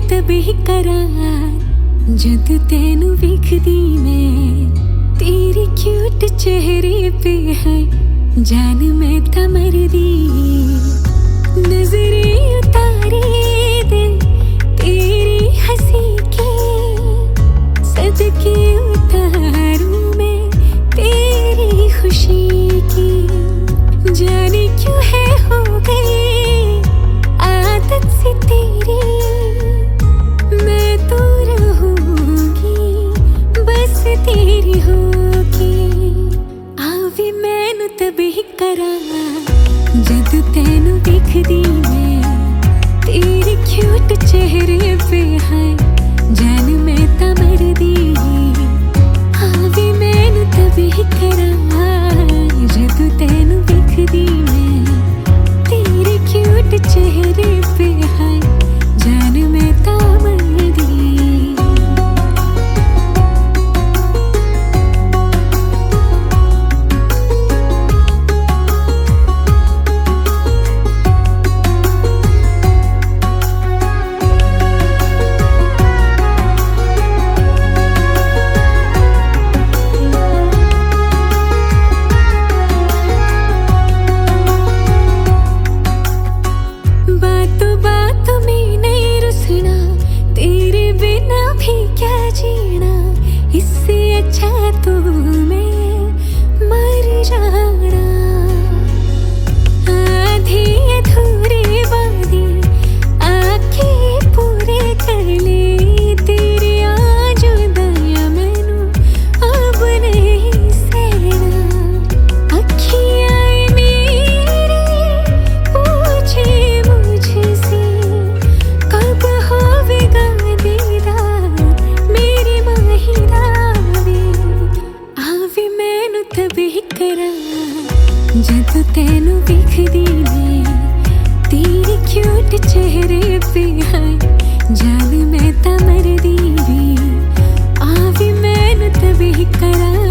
तभी करार जद तेनू विखदी मैं तेरी क्यूट चेहरे पे है जान मैं ता मरदी नजरे उतारे दे तेरी हंसी के सदके उतारूं मैं तेरी खुशी की जाने क्यों है हो गई आदत से तेरी मैं तो रहूंगी बस तेरी होगी आवी मैनू तभी करा जद तेनू दिखदी मैं तेरी क्यूट चेहरे पे है जान मैं ता मरदी आवी मैनू तभी करा जद तेनू दिखदी मैं तेरी क्यूट चेहरे पे है जान मैं ता मरदी बातों बातों में नहीं रुसना तेरे बिना भी क्या जीना इससे अच्छा तो मैं मर जाना आधे अधूरे वादे आके पूरे कर ले तेरे आज दया मैनू अब नहीं सहना अखियां मेरी पूछे मुझसे कब होवेगा दीदार मेरी माहिरा वे आवे मैनू तभी करा जद तेनू दिखदी मैं तेरी क्यूट चेहरे पे है जान मैं ता मरदी आवे मैनू तभी करा